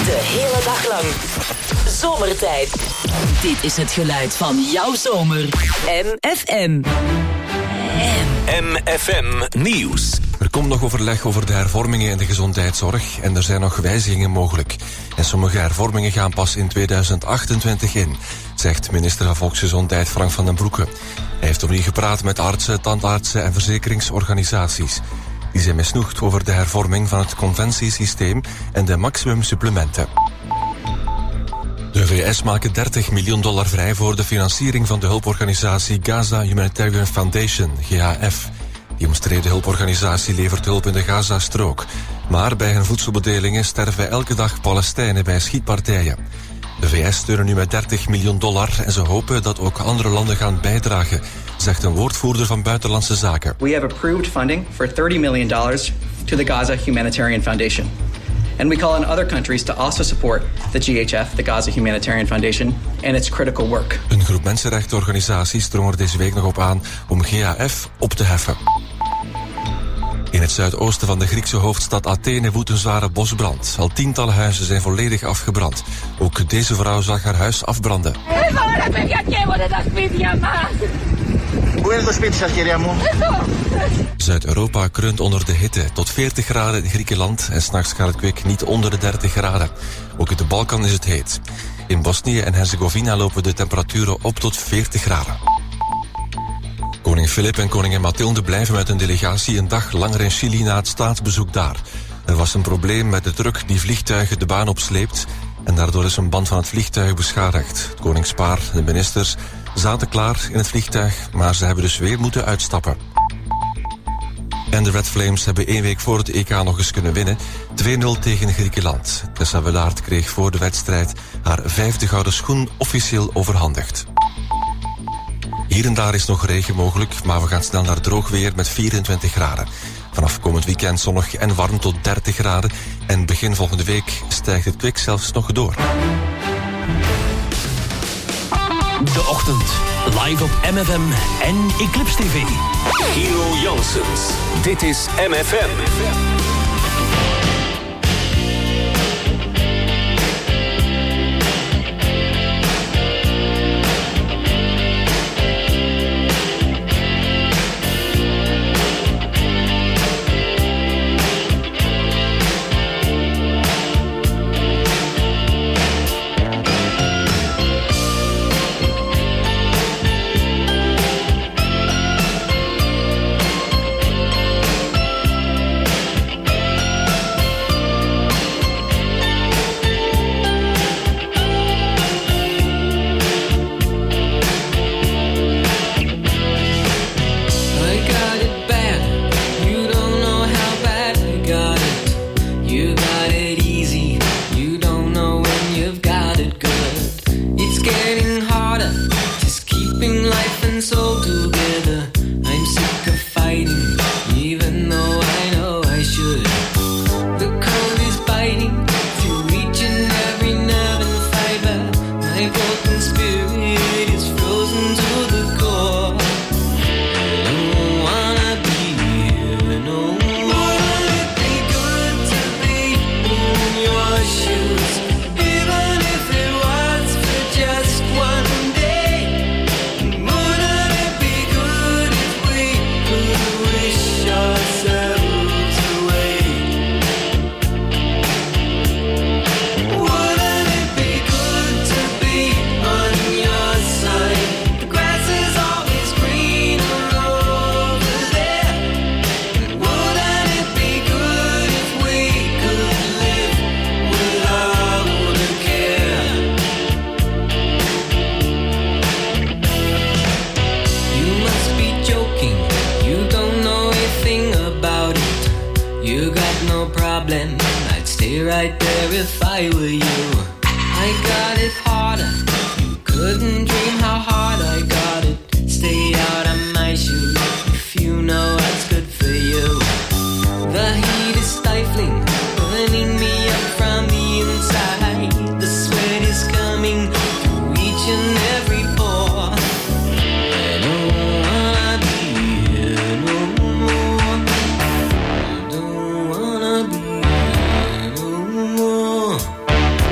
De hele dag lang. Zomertijd. Dit is het geluid van jouw zomer. MFM. MFM Nieuws. Er komt nog overleg over de hervormingen in de gezondheidszorg en er zijn nog wijzigingen mogelijk. En sommige hervormingen gaan pas in 2028 in, zegt minister van Volksgezondheid Frank van den Broeke. Hij heeft opnieuw gepraat met artsen, tandartsen en verzekeringsorganisaties. Die zijn misnoegd over de hervorming van het conventiesysteem en de maximumsupplementen. De VS maken $30 miljoen vrij voor de financiering van de hulporganisatie Gaza Humanitarian Foundation, GHF. Die omstreden hulporganisatie levert hulp in de Gazastrook. Maar bij hun voedselbedelingen sterven elke dag Palestijnen bij schietpartijen. De VS steunen nu met $30 miljoen en ze hopen dat ook andere landen gaan bijdragen, zegt een woordvoerder van Buitenlandse Zaken. We have approved funding for $30 million to the Gaza Humanitarian Foundation. And we call on other countries to also support the GHF, the Gaza Humanitarian Foundation, and its critical work. Een groep mensenrechtenorganisaties drong er deze week nog op aan om GHF op te heffen. In het zuidoosten van de Griekse hoofdstad Athene woedt een zware bosbrand. Al tientallen huizen zijn volledig afgebrand. Ook deze vrouw zag haar huis afbranden. Zuid-Europa kreunt onder de hitte. Tot 40 graden in Griekenland en 's nachts gaat het kwik niet onder de 30 graden. Ook in de Balkan is het heet. In Bosnië en Herzegovina lopen de temperaturen op tot 40 graden. Koning Filip en koningin Mathilde blijven met een delegatie een dag langer in Chili na het staatsbezoek daar. Er was een probleem met de truck die vliegtuigen de baan opsleept en daardoor is een band van het vliegtuig beschadigd. Het koningspaar en de ministers zaten klaar in het vliegtuig, maar ze hebben dus weer moeten uitstappen. En de Red Flames hebben 1 week voor het EK nog eens kunnen winnen. 2-0 tegen Griekenland. Tessa Willaert kreeg voor de wedstrijd haar 5e gouden schoen officieel overhandigd. Hier en daar is nog regen mogelijk, maar we gaan snel naar droog weer met 24 graden. Vanaf komend weekend zonnig en warm tot 30 graden. En begin volgende week stijgt het kwik zelfs nog door. De ochtend, live op MFM en Eclipse TV. Hero Janssens, dit is MFM. right there if I were you. I got it harder. You couldn't dream how hard I got it. Stay out of my shoes if you know what's good for you. The heat is stifling, burning me up from the inside. The sweat is coming through each and every pore. I don't wanna be here no more. I don't wanna be here no more.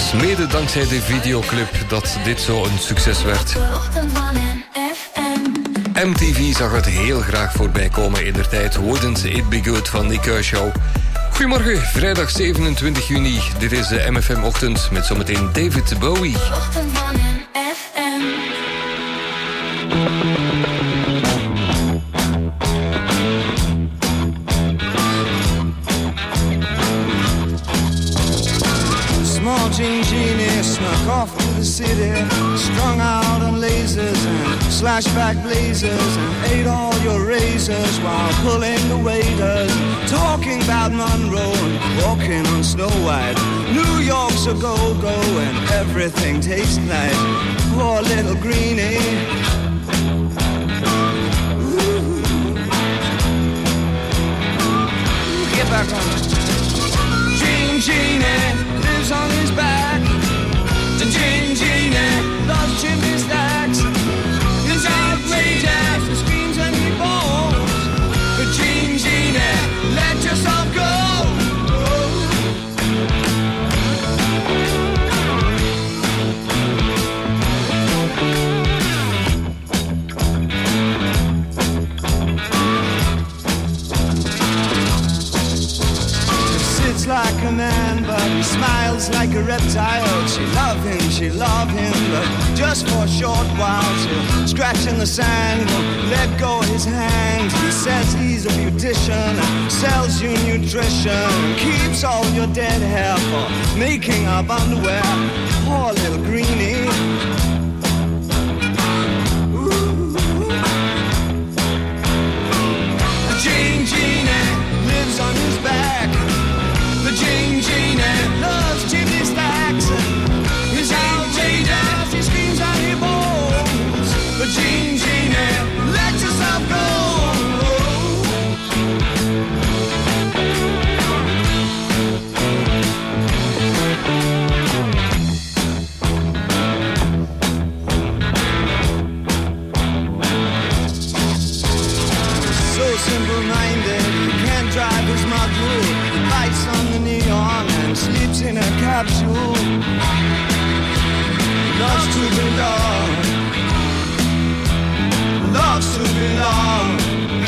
is mede dankzij de videoclip dat dit zo een succes werd. MTV zag het heel graag voorbij komen in der tijd. Wouldn't It Be Good van Nick Kershaw. Goedemorgen, vrijdag 27 juni. Dit is de MFM Ochtend met zometeen David Bowie. Small jean genie snuck off to the city, strung out on lasers and slashback blazers, and ate all your razors while pulling the waiters, talking about Monroe and walking on Snow White. New York's a go-go and everything tastes nice. Poor little greenie. Ooh. Get back on it. Jean Genie lives on his back. The Jean Genie loves chimney stacks. His outrageous, he screams and he bawls. The Jean Genie, let yourself go. Like a man, but he smiles like a reptile. She love him, but just for a short while. She'll scratch in the sand, won't let go of his hand. He says he's a beautician, sells you nutrition, keeps all your dead hair for making up underwear. Poor little greenie. Ooh. The Jean Genie lives on his back. The Jean Genie loves chimney stacks. He's outrageous, he screams and he bawls. The Jean Genie, let yourself go. So simple-minded, he can't drive his mudroom. Lights on the neon and sleeps in a capsule. Loves to belong. Loves to belong.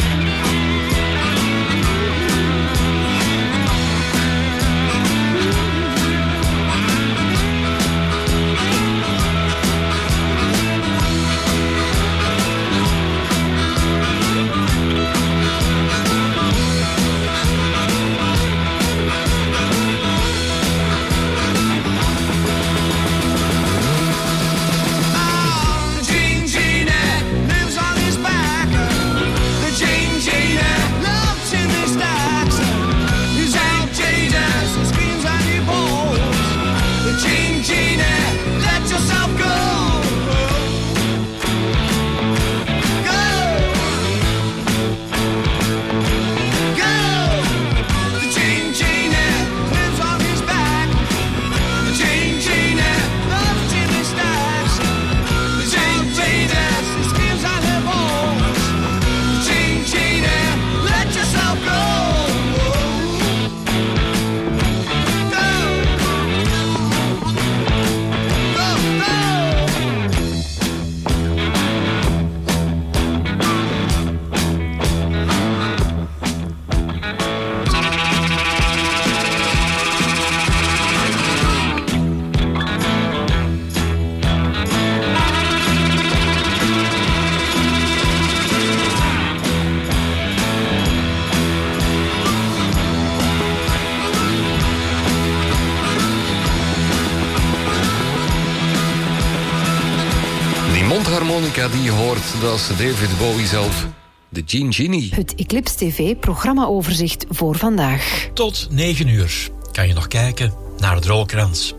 Mondharmonica die je hoort, dat is David Bowie zelf. De Jean Genie. Het Eclipse TV programmaoverzicht voor vandaag. Tot 9 uur kan je nog kijken naar de rolkrans.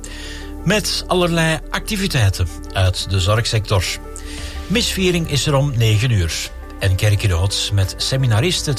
Met allerlei activiteiten uit de zorgsector. Misviering is er om 9 uur. En Kerkenoods met seminaristen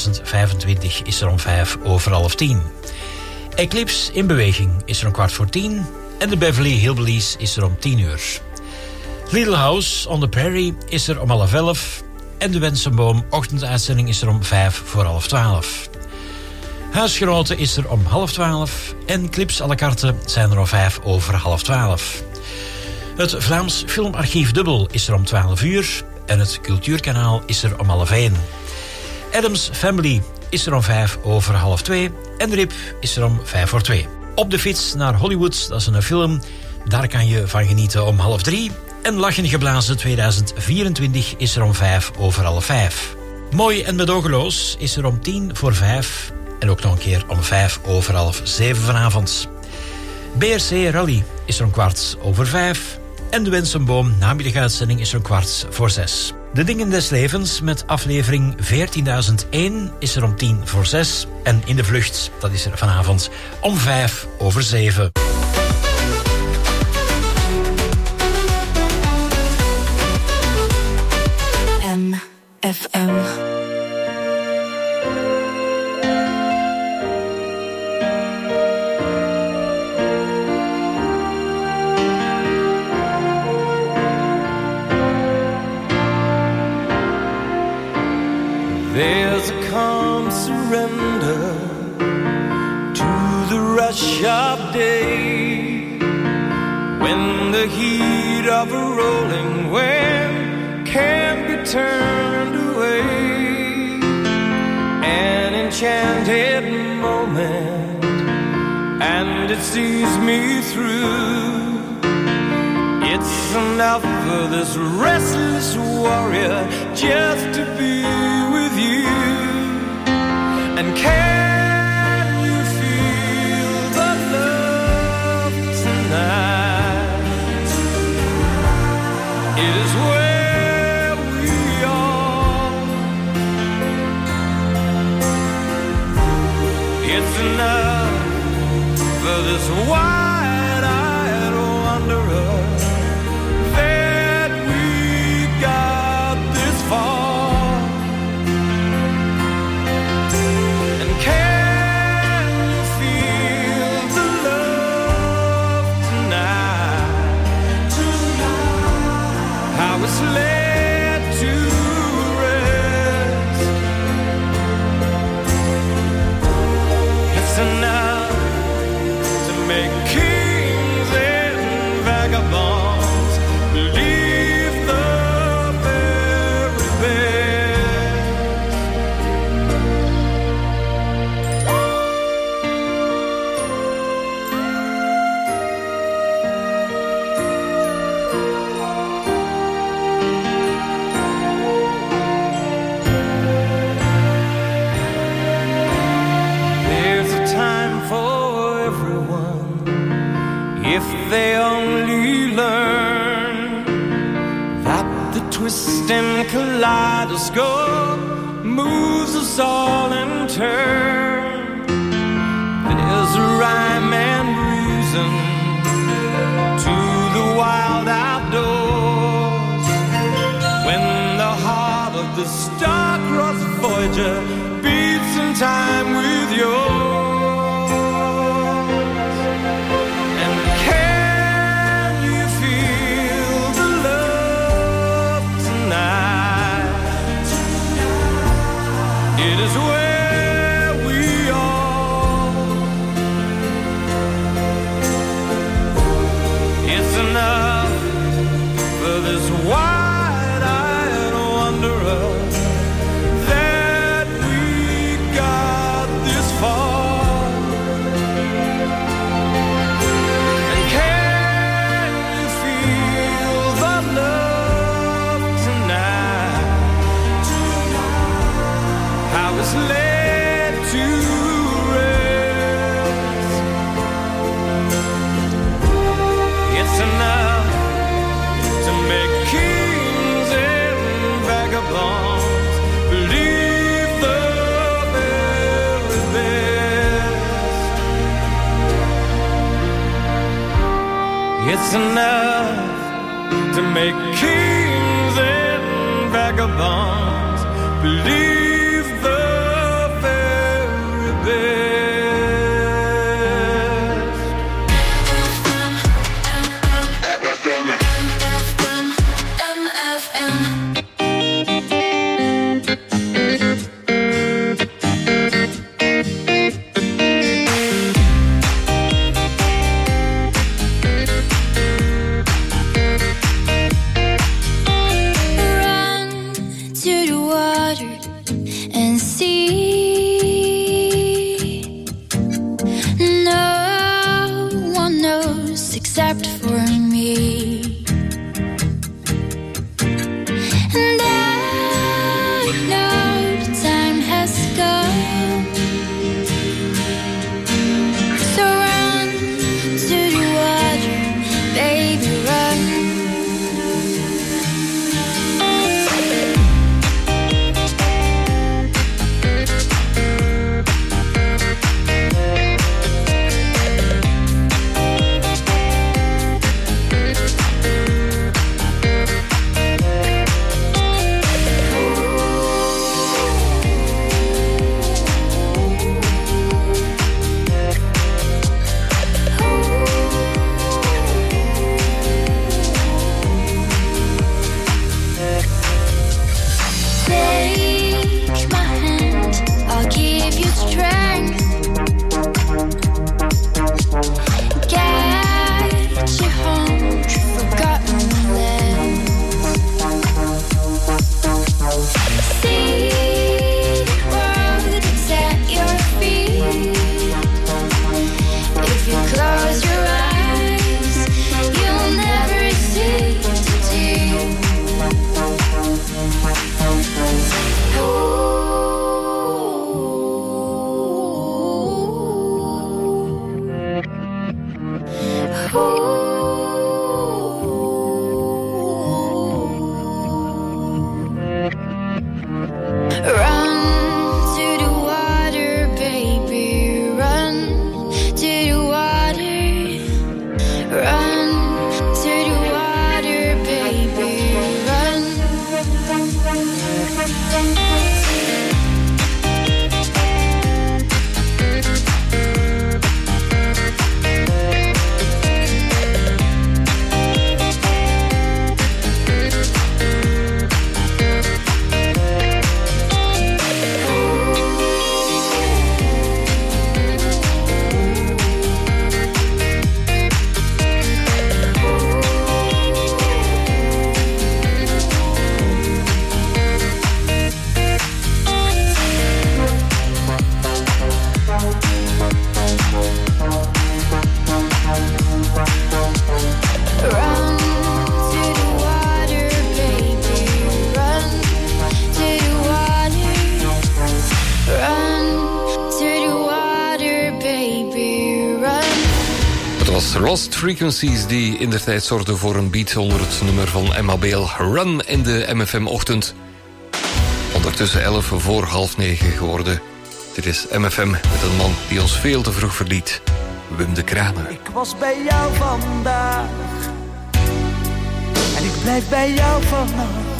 2025 is er om 10:05. Eclipse in beweging is er om 10:15. En de Beverly Hillbillies is er om 10 uur. Little House on the Prairie is er om 11:30. En de Wensenboom ochtenduitzending is er om 11:55. Huisgenoten is er om 11:30 en Clips à la carte zijn er om 11:05. Het Vlaams Filmarchief Dubbel is er om 12 uur en het Cultuurkanaal is er om 12:30. Addams Family is er om 2:05 en RIP is er om 2:05. Op de fiets naar Hollywood, dat is een film, daar kan je van genieten om 2:30. En Lachen Geblazen 2024 is er om 5:05. Mooi en medogeloos is er om 5:10 en ook nog een keer om 5:07 vanavond. BRC Rally is er om 5:15 en de Wensenboom namiddaguitzending is er om 5:15. De Dingen des Levens met aflevering 14.001 is er om 5:10 en In de Vlucht, dat is er vanavond om 6:05. FM. There's a calm surrender to the rush of day, when the heat of a rolling wind can't be turned away. An enchanted moment, and it sees me through. It's enough for this restless warrior just to be with you. And can you feel the love tonight? It is where we are. It's enough for this wide-eyed wanderer that we got this far. And can you feel the love tonight? How it's led to rest. It's enough to make kings and vagabonds believe the very best. There's a time for everyone if they only learn that the twisting kaleidoscope moves us all in turn. There's a rhyme and reason to the wild outdoors when the heart of the star-crossed Voyager beats in time with yours. And can you feel the love tonight? It is where we are. It's enough for this wide-eyed wanderer that we got this far. And can you feel the love tonight? How it's led to rest. It's enough to make kings and vagabonds believe the very best. It's enough to make kings and vagabonds believe the very best. was Lost Frequencies die indertijd zorgde voor een beat onder het nummer van Emma Bale, Run, in de MFM-ochtend. Ondertussen 9:11 geworden. Dit is MFM met een man die ons veel te vroeg verliet. Wim de Kramer. Ik was bij jou vandaag en ik blijf bij jou vannacht.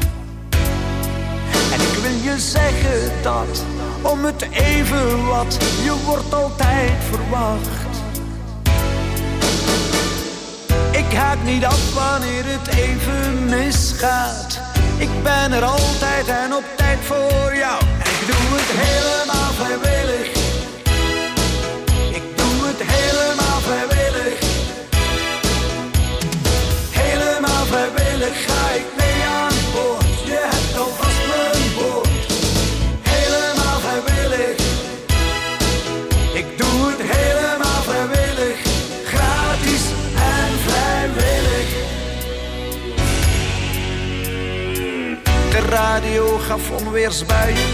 En ik wil je zeggen dat, om het even wat, je wordt altijd verwacht. Ik haak niet af wanneer het even misgaat. Ik ben er altijd en op tijd voor jou. En ik doe het helemaal vrijwillig. Ik doe het helemaal vrijwillig. Helemaal vrijwillig ga ik mee aan boord. Je hebt alvast mijn woord. Helemaal vrijwillig. Ik doe het helemaal vrijwillig. Gratis en vrijwillig. De radio gaf onweersbuien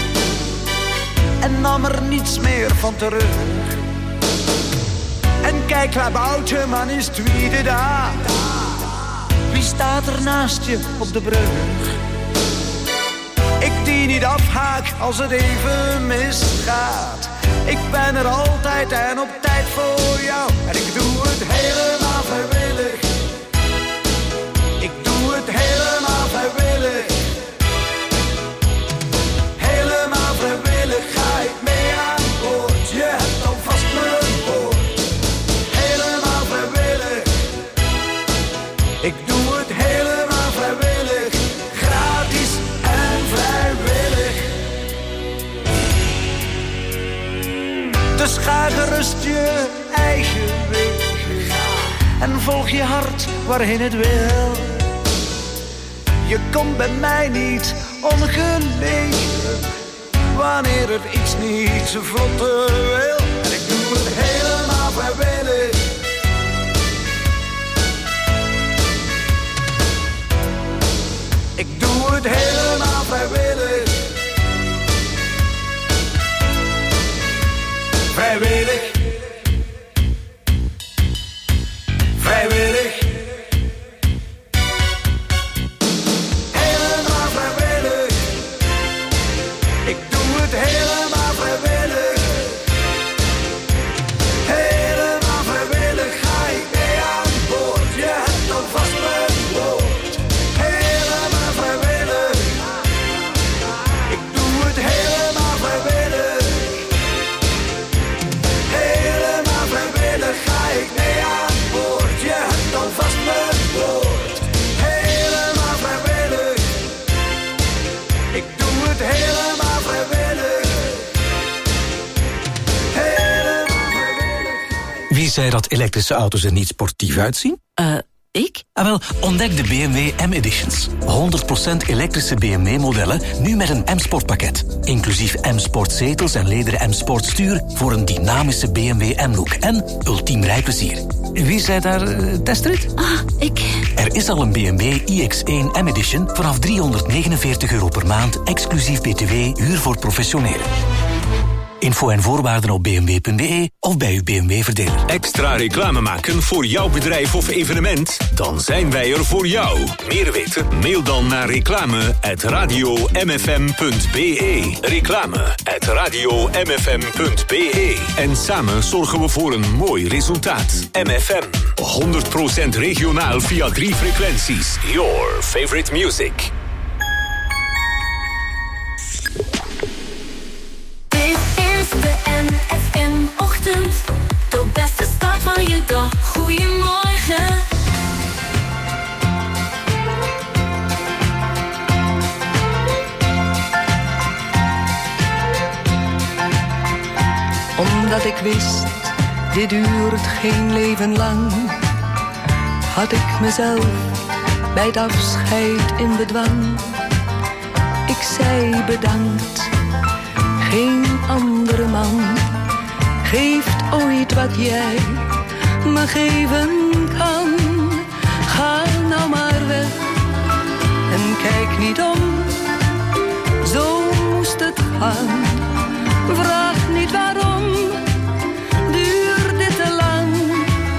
en nam er niets meer van terug. En kijk, Klaboutje, man, is tweede daar. Wie staat er naast je op de brug? Ik die niet afhaak als het even misgaat. Ik ben er altijd en op tijd voor jou. En ik doe het helemaal vrijwillig. Ik doe het helemaal vrijwillig. Helemaal vrijwillig ga ik mee aan boord. Je hebt alvast mijn woord. Helemaal vrijwillig. Ik doe het helemaal vrijwillig. Gratis en vrijwillig. Dus ga gerust je eigen weg en volg je hart waarheen het wil. Je komt bij mij niet ongelegen wanneer het iets niet zo vlotte wil. En ik doe het helemaal vrijwillig. Ik doe het helemaal vrijwillig. Vrijwillig. Vrijwillig. Helemaal vrijwillig. Ik doe het helemaal vrijwillig. Helemaal vrijwillig ga ik mee aan boord. Je hebt alvast mijn woord. Helemaal vrijwillig. Ik doe het helemaal vrijwillig. Helemaal vrijwillig ga ik mee aan boord. Je hebt alvast mijn woord. Helemaal vrijwillig. Ik doe het helemaal vrijwillig. Helemaal vrijwillig. Wie zei dat elektrische auto's er niet sportief uitzien? Ik? Wel, ontdek de BMW M-Editions. 100% elektrische BMW-modellen, nu met een M-Sport pakket. Inclusief M-Sport zetels en lederen M-Sport stuur voor een dynamische BMW M-look en ultiem rijplezier. Wie zei daar testrit? Ik. Er is al een BMW iX1 M-Edition vanaf €349 per maand, exclusief BTW, huur voor professionelen. Info en voorwaarden op bmw.be of bij uw BMW-verdeler. Extra reclame maken voor jouw bedrijf of evenement? Dan zijn wij er voor jou. Meer weten? Mail dan naar reclame@radiomfm.be. Reclame@radiomfm.be. En samen zorgen we voor een mooi resultaat. MFM. 100% regionaal via 3 frequenties. Your favorite music. De MFM-ochtend, de beste start van je dag. Goedemorgen. Omdat ik wist, dit duurt geen leven lang, had ik mezelf bij het afscheid in bedwang. Ik zei bedankt. Geen andere man geeft ooit wat jij me geven kan. Ga nou maar weg en kijk niet om. Zo moest het gaan. Vraag niet waarom. Duurt dit te lang?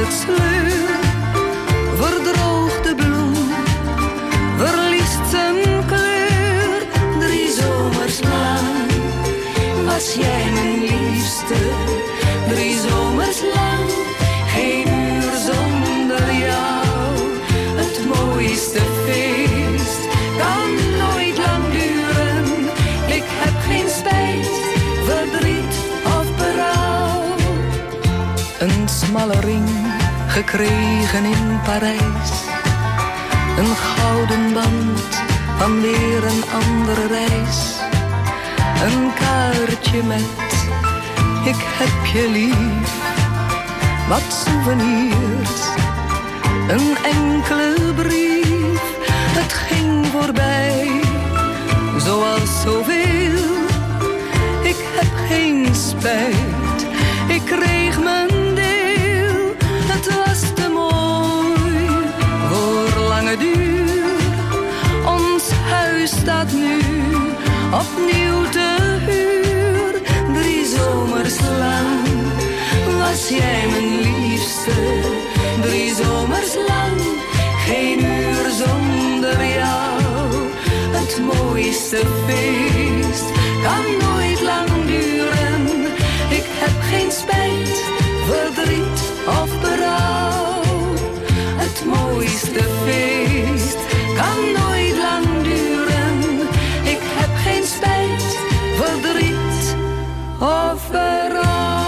het sleur, verdroogt de bloem, verliest zijn kleur. 3 zomers lang was jij mijn liefste, 3 zomers lang, geen uur zonder jou. Het mooiste feest kan nooit lang duren. Ik heb geen spijt, verdriet of berouw. Een smalle ring gekregen in Parijs, een gouden band van weer een andere reis. Een kaartje met ik heb je lief, wat souvenirs, een enkele brief. Het ging voorbij, zoals zoveel. Ik heb geen spijt, ik kreeg mijn deel. Het was te mooi voor lange duur. Ons huis staat nu opnieuw te huur. 3 zomers lang was jij mijn liefste, 3 zomers lang, geen uur zonder jou. Het mooiste feest kan nooit lang duren. Ik heb geen spijt, verdriet of berouw. Het mooiste feest kan nooit lang duren. Ik heb geen spijt, verdriet of berouw.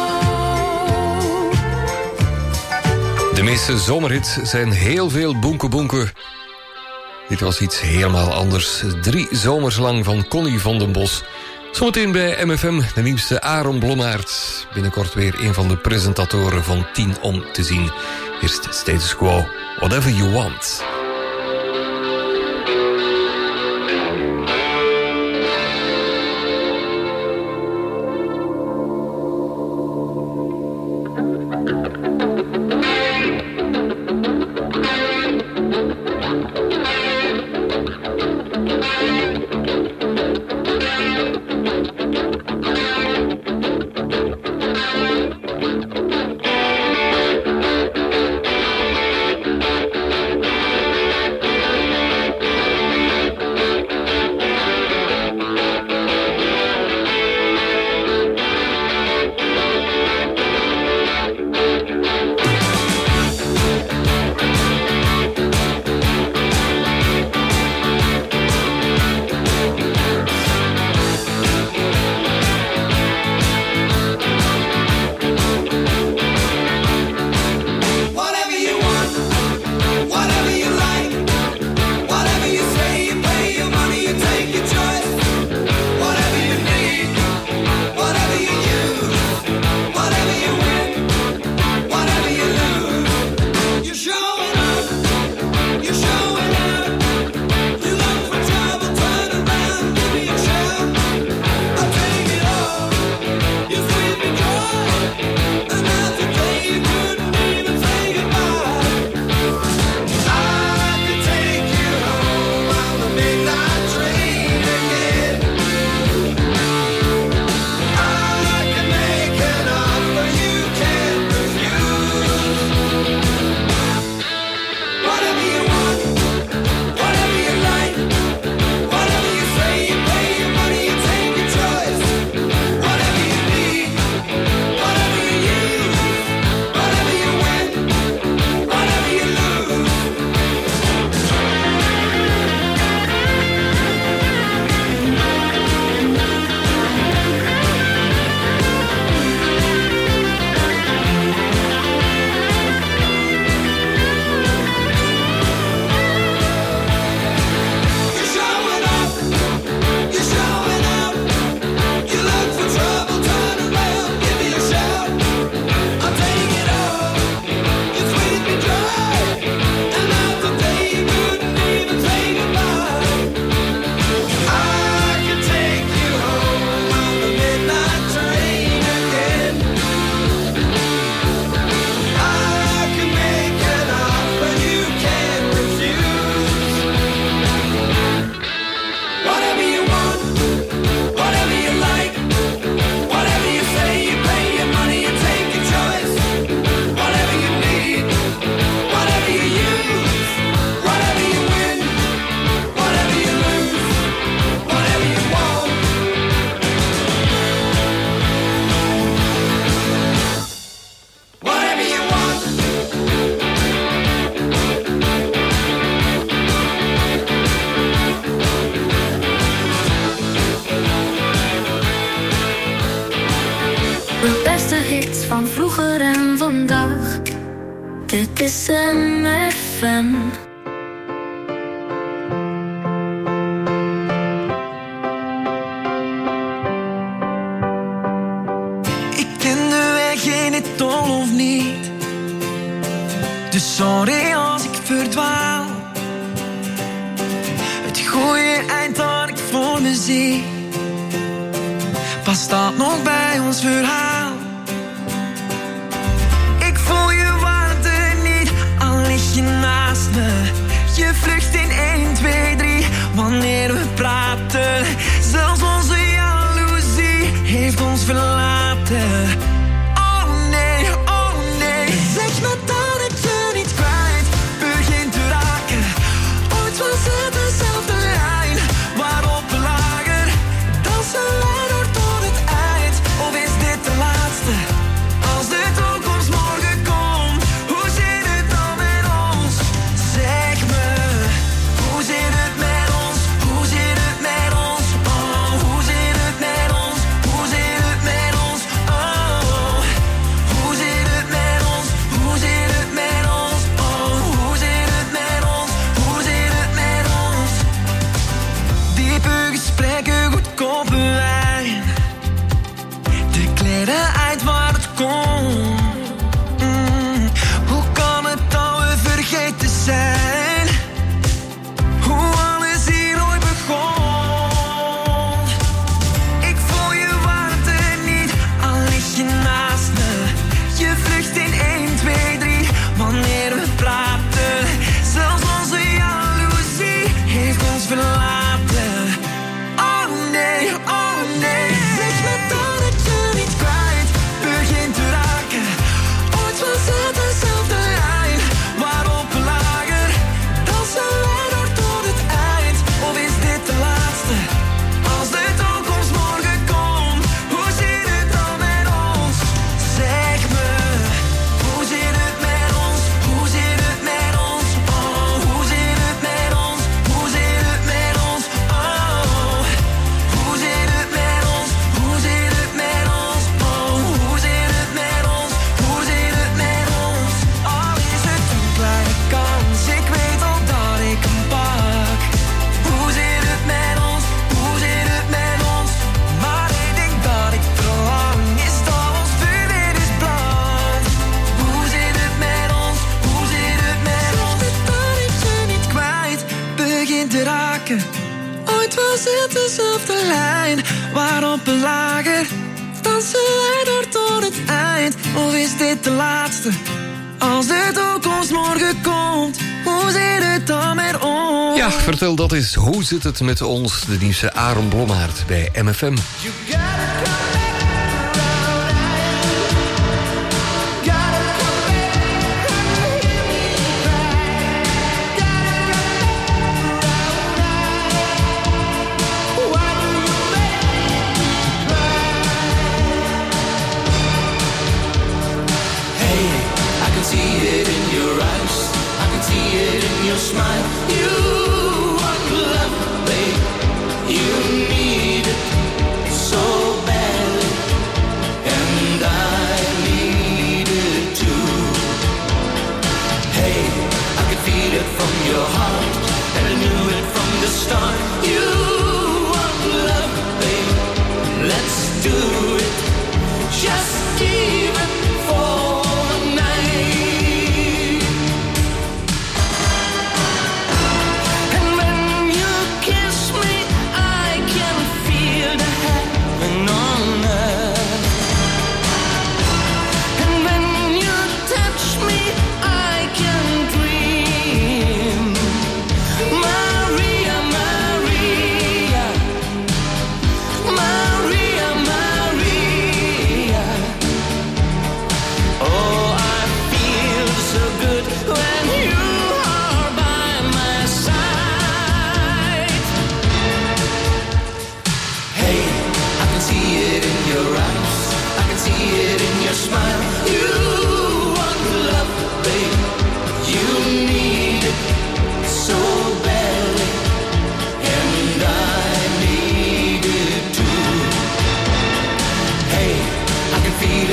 De meeste zomerhits zijn heel veel boenke. Dit was iets helemaal anders. 3 zomers lang van Connie van den Bos. Zometeen bij MFM de nieuwste Aaron Blommaert. Binnenkort weer een van de presentatoren van 10 om te zien. Eerst Status Quo, Whatever You Want. De beste hits van vroeger en vandaag. Dit is MFM. Ik ken de weg in het tol of niet. Dus sorry als ik verdwaal. Het goede eind dat ik voor me zie, past dat nog bij ons verhaal? Ik voel je warmte niet, al lig je naast me. Je vlucht in 1, 2, 3, wanneer we praten. Zelfs onze jaloezie heeft ons verlaten. Oh nee, zeg me dat ik je niet kwijt begint te raken. Ooit was het dezelfde lijn waarop we lagen. Dansen wij door tot het eind, of is dit de laatste? Als de toekomst morgen komt, hoe zit het dan met ons? Zeg me, hoe zit het met ons? Hoe zit het met ons? Oh, hoe zit het met ons? Hoe zit het met ons? Oh, hoe zit het met ons? Hoe zit het met ons? Oh, hoe zit het met ons? Hoe zit het met ons? Diepe gesprekken, goedkope wijn. De kleren uit waar het komt. Hoe kan het dat we vergeten zijn? Hoe alles hier ooit begon. Ik voel je warmte niet, al lig je naast me. Je vlucht in 1, 2, 3, wanneer we praten. Zelfs onze jaloezie heeft ons verlaten. Oh nee, zeg me dat ik je niet kwijt begint te raken. Ooit was het dezelfde lijn waarop we lagen. Dansen wij door tot het eind, of is dit de laatste? Als de toekomst morgen komt, hoe zit het dan met ons? Zeg me, hoe zit het met ons? Hoe zit het met ons? Oh, hoe zit het met ons? Hoe zit het met ons? Oh, hoe zit het met ons? Hoe zit het met ons? Oh, hoe zit het met ons? Hoe zit het met ons? Al is het een kleine kans, ik weet al dat ik hem pak. Hoe zit het met ons? Hoe zit het met ons? Maar ik denk dat ik verlang is dat ons vuur weer is brand. Hoe zit het met ons? Hoe zit het met ons? Zeg me dat ik je niet kwijt begint te raken. Ooit was het dezelfde lijn waarop we lagen. Dansen wij door tot het eind, of is dit de laatste? Als de toekomst morgen komt, hoe zit het dan met ons? Ja, vertel dat eens. Hoe zit het met ons? De nieuwste Aaron Blommaert bij MFM. I can see it in your eyes, I can see it in your smile. You want love, babe, you need it so badly, and I need it too. Hey, I can feel it from your heart, and I knew it from the start. You want love, babe, let's do it, just even for a night.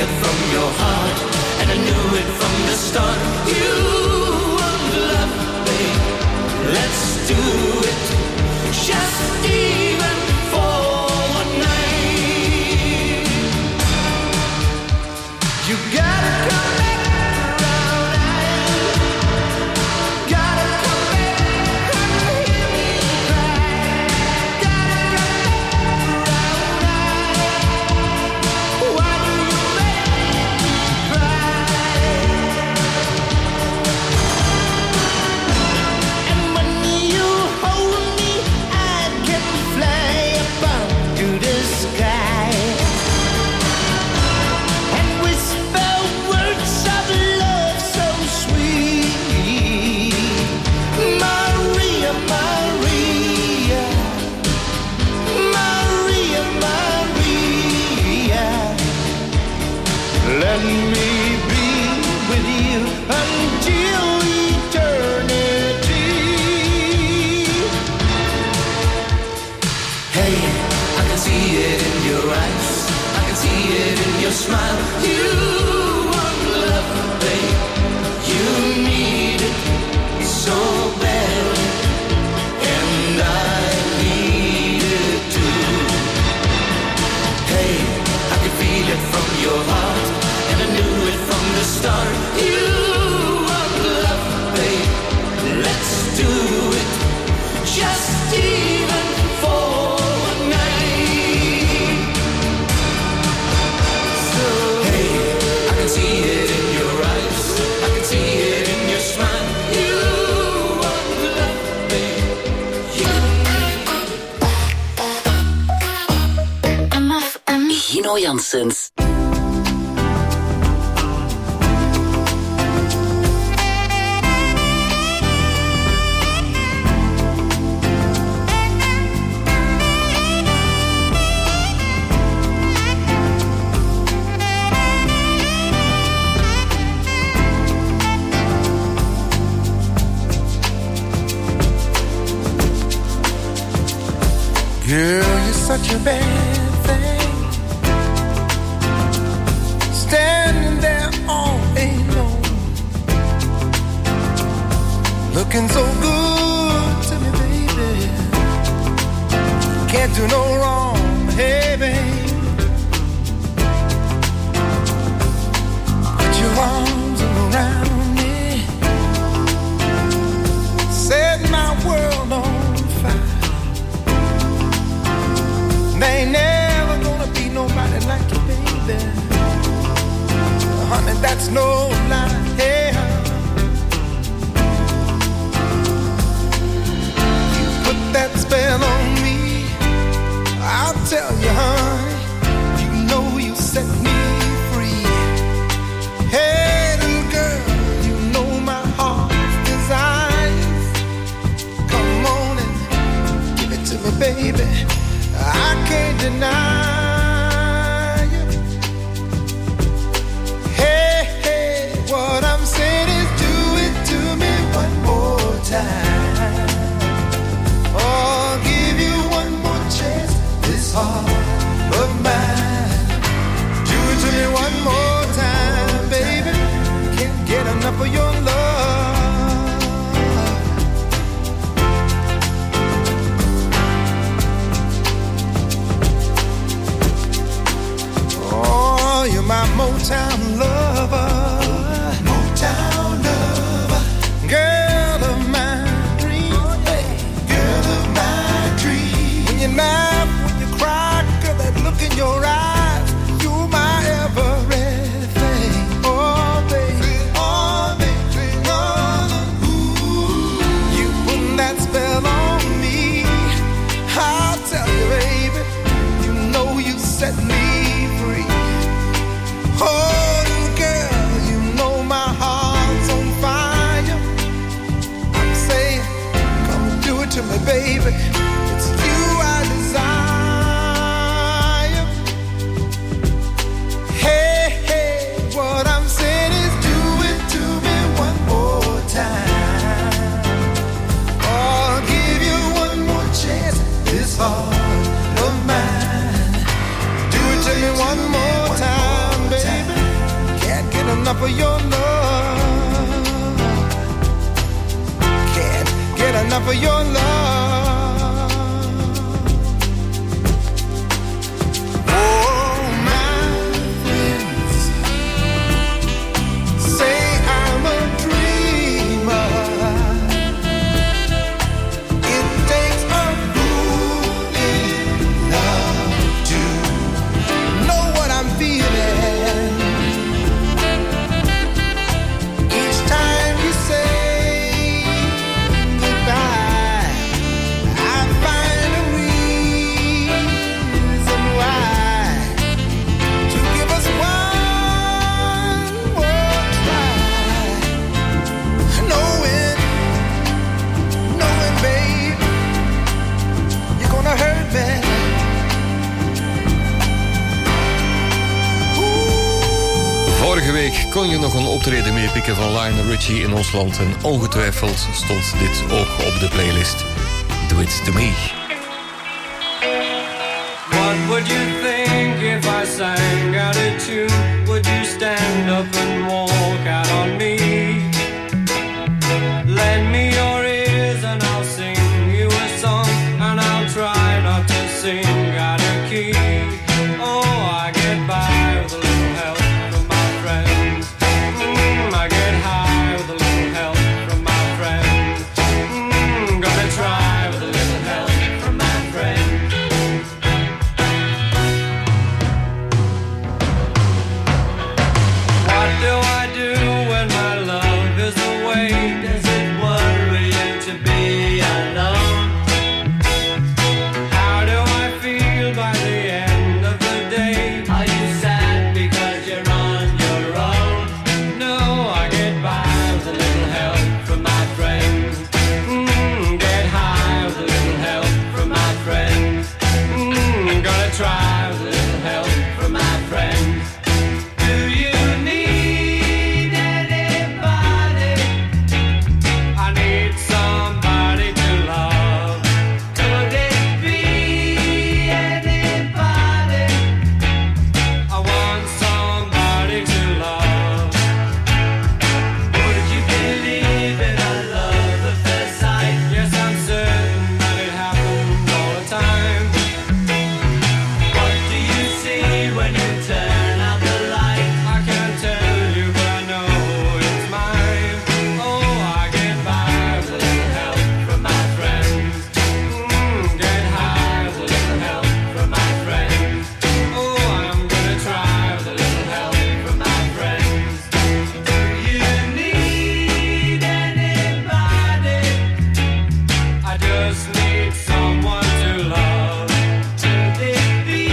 it from your heart, and I knew it from the start. You want love, babe, let's do it, just even for one night. You gotta come back around, gotta come back and hear me cry. Gotta come back around, why do you make me cry? And when you hold me, I can fly up to the sky and whisper words of love so sweet. Maria, Maria, Maria, Maria, let me be with you until eternity. Hey, I can see it in your eyes, I can see it in your smile. You want love, babe, you need it so badly, and I need it too. Hey, I can feel it from your heart, and I knew it from the start. You want love, babe, let's do it, just even for one night. So hey, I can see it in your eyes, I can see it in your smile. You want love, babe, Gino Janssens. Girl, you're such a bad thing, standing there all alone, looking so good to me, baby. Can't do no wrong, hey, babe. Put your arms around me, set my world on fire. There ain't never gonna be nobody like you, baby. Honey, that's no lie. Hey, you put that spell on me, I'll tell you, honey, you know you set me free. Hey, little girl, you know my heart's desires. Come on and give it to me, baby. I can't deny you. Hey, hey, what I'm saying is do it to me one more time. Oh, give you one more chance, this heart of mine. Do it to me one more time, baby. Can't get enough of your love. Oh, you're my Motown lover, Motown lover, girl of my dreams, hey, girl of my dreams. When you laugh, when you cry, girl, that look in your eyes, you're my everything. Oh, baby, oh, baby, oh, ooh, you put that spell on me. I'll tell you, baby, you know you set me free. Oh, enough of your love. Can't get enough of your love. Oh, my friends say I'm a dreamer. It takes a fool in love to know what I'm feeling. Each time you say goodbye, I find a reason why to give us one more try. Knowing, babe, you're gonna hurt me. Vorige week kon je nog een optreden meepikken van Lionel Richie in ons land. En ongetwijfeld stond dit ook op de playlist. Do It To Me. What would you think if I sang out a tune? Would you stand up and walk out on me? Lend me your ears and I'll sing you a song, and I'll try not to sing out of key. Oh, I get by with a little help from my friends. I get high with a little help from my friends. Gonna try with a little help from my friends. What do I do when my love is away? Does it worry you to be alone? How do I feel by the end of the day? Are you sad because you're on your own? No, I get by with a little help from my friends. Get high with a little help from my friends. Gonna try with a little help from my friends. Do you need anybody? I need somebody to love. Could it be anybody? I want somebody to love. Would you believe in a love at first sight? Yes, I'm certain that it happens all the time. What do you see when you turn out the light? I can't tell you, but I know it's mine. Oh, I get by with a little help from my friends. Get high with a little help from my friends. Oh, I'm gonna try with a little help from my friends. Do you need anybody? I just need someone to love. Could it be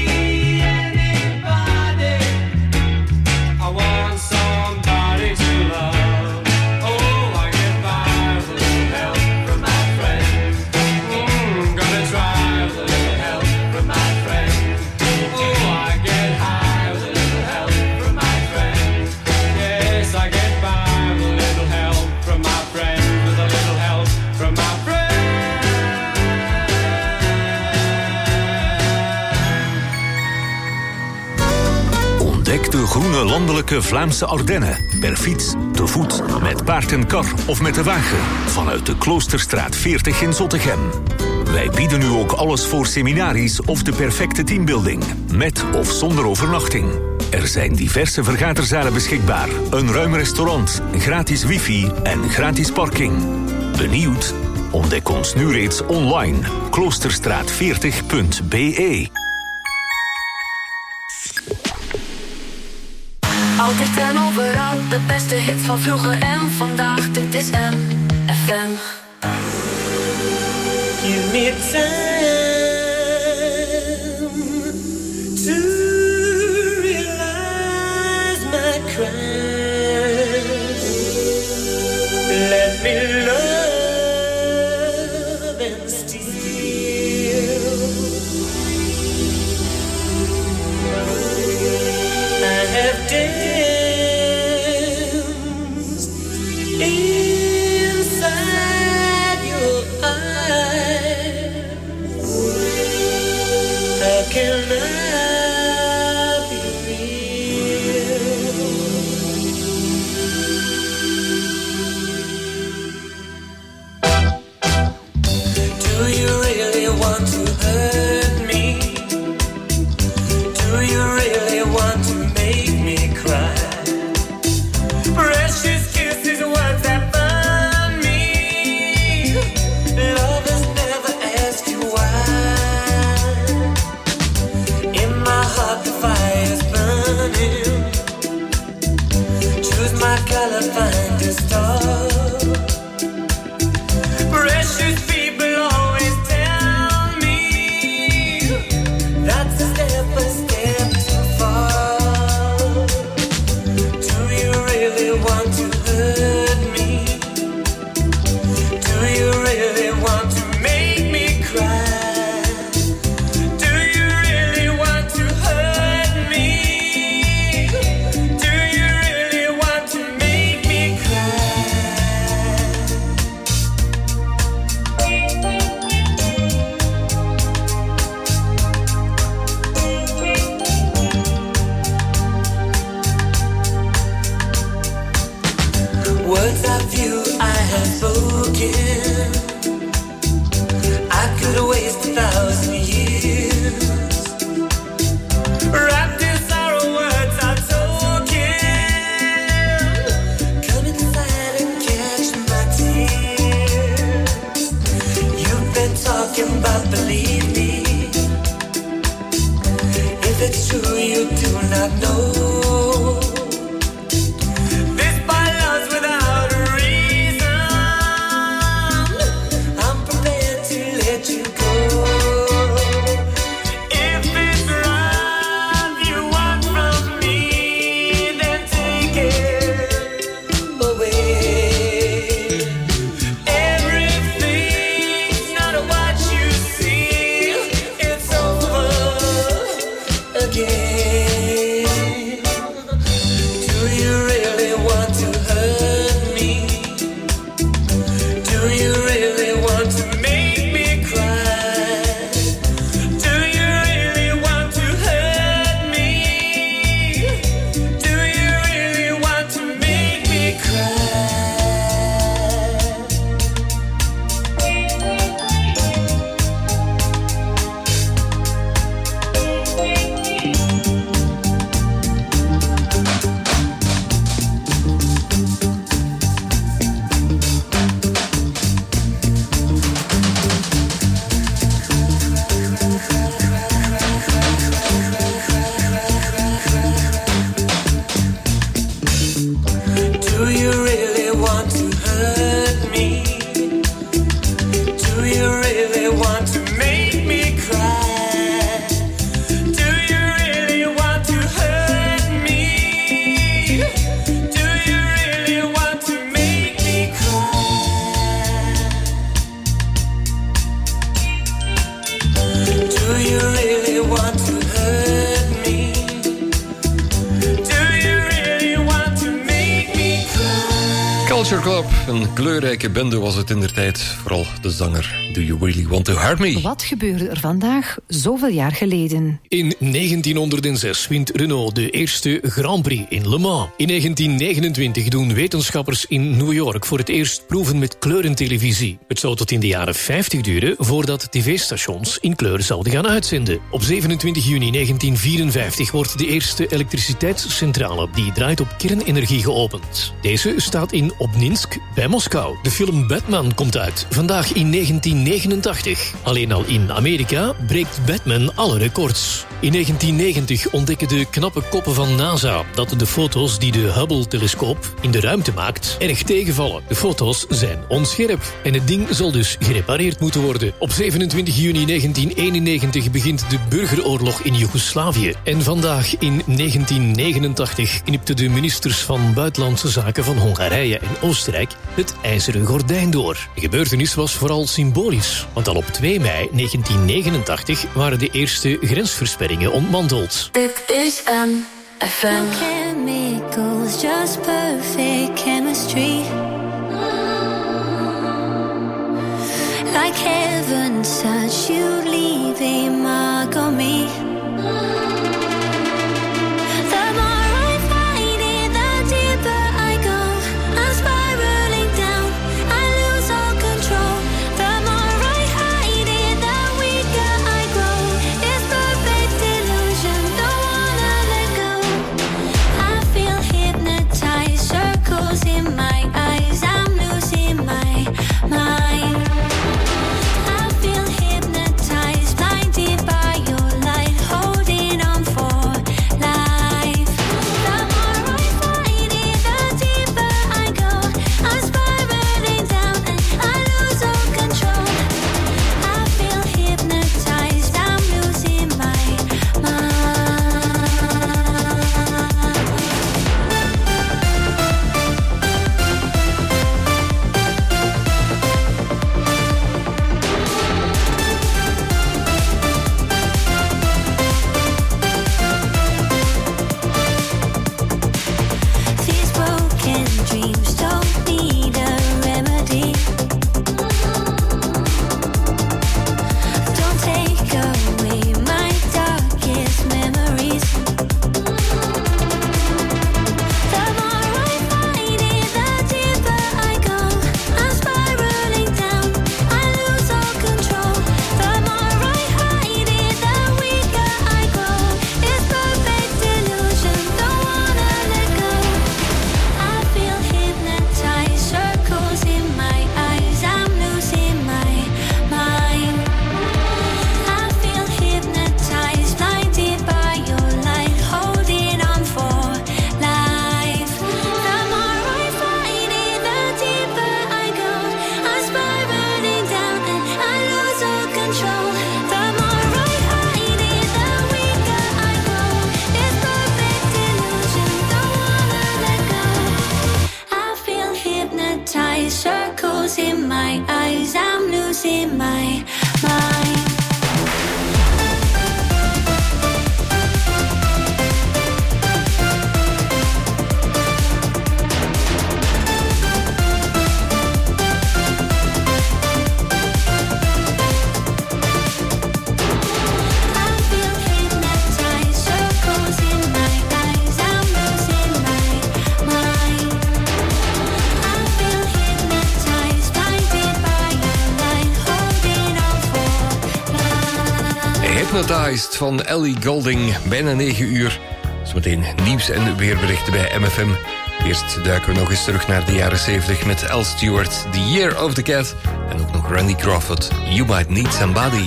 anybody? I want somebody to love. Oh, I get by with a little help from my friends. Gonna try with a little help from my friends. Oh, I get high with a little help from my friends. Yes, I get by with a little help from my friends. With a little help from my friends. Ontdek de groene landelijke Vlaamse Ardennen. Per fiets, te voet, met paard en kar of met de wagen. Vanuit de Kloosterstraat 40 in Zottegem. Wij bieden nu ook alles voor seminaries of de perfecte teambuilding. Met of zonder overnachting. Er zijn diverse vergaderzalen beschikbaar. Een ruim restaurant, gratis wifi en gratis parking. Benieuwd? Ontdek ons nu reeds online. Kloosterstraat40.be. Altijd en overal, de beste hits van vroeger en vandaag. Dit is MFM. Give me time to realize my crimes. Let me love and steal. I have danced inside your eyes. How can I be real? words of you I have spoken, I could waste 1,000 years. Wrapped in sorrow, words are token. Come inside and catch my tears. You've been talking, but believe me, if it's true you do not know. Culture Club, een kleurrijke bende was het indertijd. Vooral de zanger Do You Really Want To Hurt Me? Wat gebeurde er vandaag zoveel jaar geleden? In 1906 wint Renault de eerste Grand Prix in Le Mans. In 1929 doen wetenschappers in New York voor het eerst proeven met kleurentelevisie. Het zou tot in de jaren 50 duren voordat tv-stations in kleur zouden gaan uitzenden. Op 27 juni 1954 wordt de eerste elektriciteitscentrale die draait op kernenergie geopend. Deze staat in Obninsk bij Moskou. De film Batman komt uit, vandaag in 1989. Alleen al in Amerika breekt Batman alle records. In 1990 ontdekken de knappe koppen van NASA dat de foto's die de Hubble-telescoop in de ruimte maakt erg tegenvallen. De foto's zijn onscherp en het ding zal dus gerepareerd moeten worden. Op 27 juni 1991 begint de burgeroorlog in Joegoslavië. En vandaag in 1989 knipten de ministers van Buitenlandse Zaken van Hongarije en Oostenrijk het ijzeren gordijn door. De gebeurtenis was vooral symbolisch, want al op 2 mei 1989 waren de eerste grensversperringen ontmanteld. Dit is MFM. Chemicals, just perfect chemistry. Like heaven's touch, you leave a mark on me. The more I fight it, the deeper I go. I'm spiraling down, I lose all control. The more I hide it, the weaker I grow. It's perfect illusion, don't wanna let go. I feel hypnotized, circles in my eyes. I'm losing my mind. I feel hypnotized, blinded by your light. Hypnotized van Ellie Goulding. Bijna 9 uur. Zometeen nieuws en weerberichten bij MFM. Eerst duiken we nog eens terug naar de jaren 70 met Al Stewart, The Year of the Cat. En ook nog Randy Crawford, You Might Need Somebody.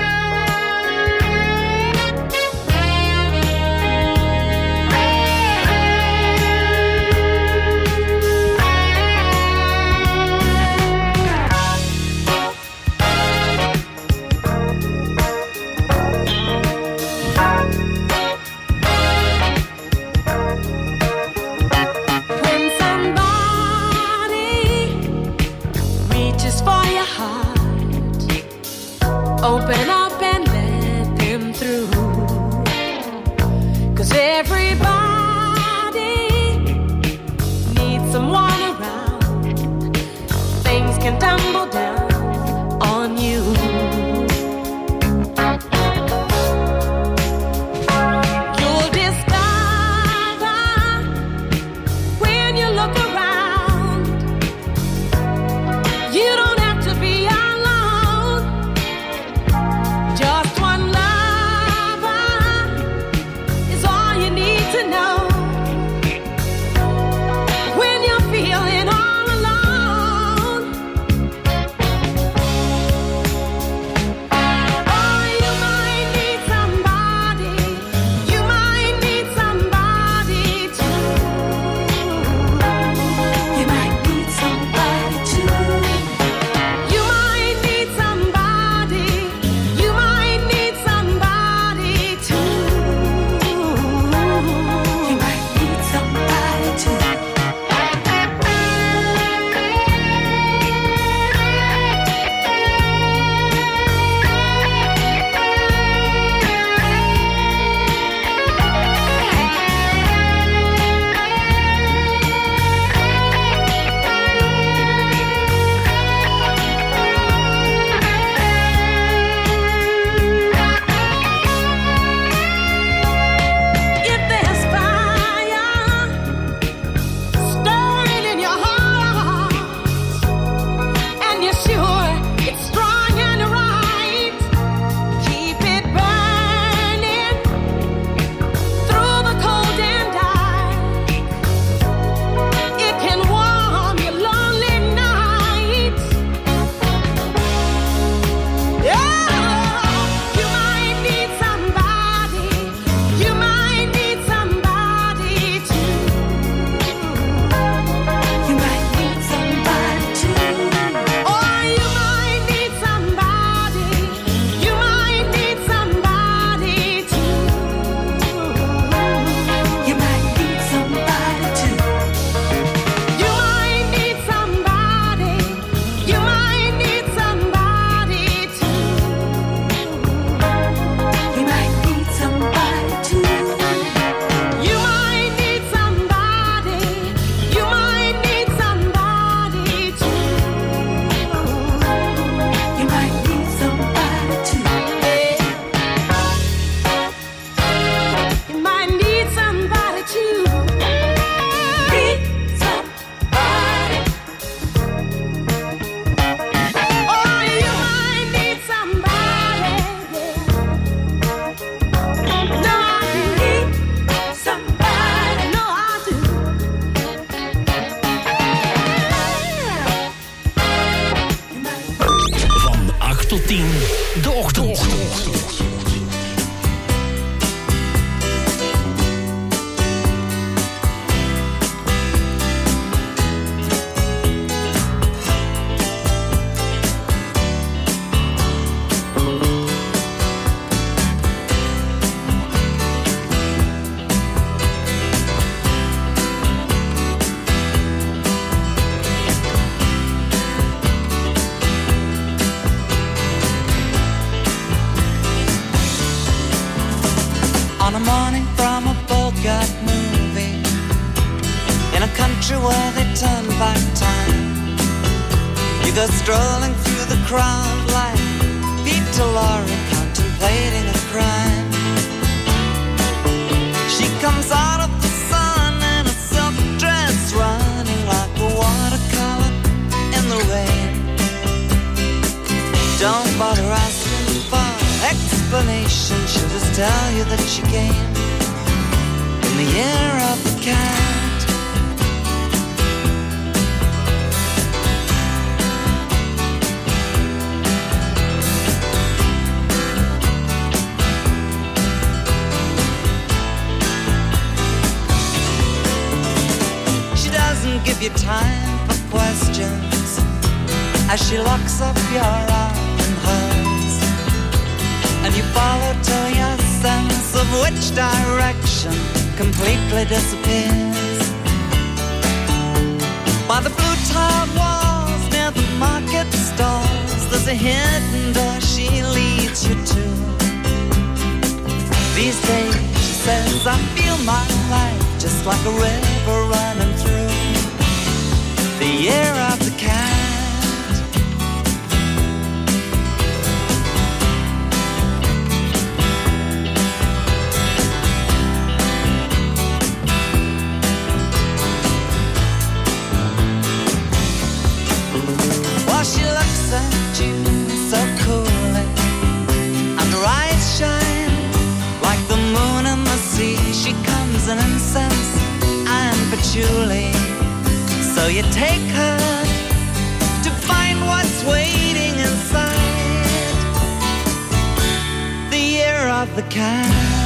Open up and let them through. 'Cause everybody needs someone around. Things can tumble down on you. You'll discover when you look around, you don't have to be alone. Just one lover is all you need to know. When you're feeling all alone, oh, you might need somebody. You might need somebody too. You might need somebody too. You might need somebody. You might need somebody too. You might need somebody too. If there's fire stirring in your heart, and you're sure it's strong and right, keep it burning through the cold and dark. It can warm your lonely nights. You might need somebody. You might need somebody too. You might need somebody too. Oh, you might need somebody. You might need somebody too. You might need somebody too. You might need somebody. You might need somebody too. You might need somebody too. You might need somebody. You might need somebody too. You might need somebody too. You might need somebody too. Need somebody. Oh, you might need somebody. No, I need somebody. No, I do. Van 8 tot 10, de ochtend. On a morning from a Bogart movie, in a country where they turn back time, you go strolling through the crowd like Peter Lorre contemplating a crime. She comes out of the sun in a silk dress, running like a watercolor in the rain. Don't bother asking for explanations. tell you that she came in the year of the cat. She doesn't give you time for questions as she locks up your arm in hers, and you follow till your sense of which direction completely disappears. By the blue tiled walls near the market stalls, there's a hidden door she leads you to. These days, she says, I feel my life just like a river running through the year of the cat. She looks at you so coolly, and her eyes shine like the moon and the sea. She comes in incense and patchouli, so you take her to find what's waiting inside the year of the cat.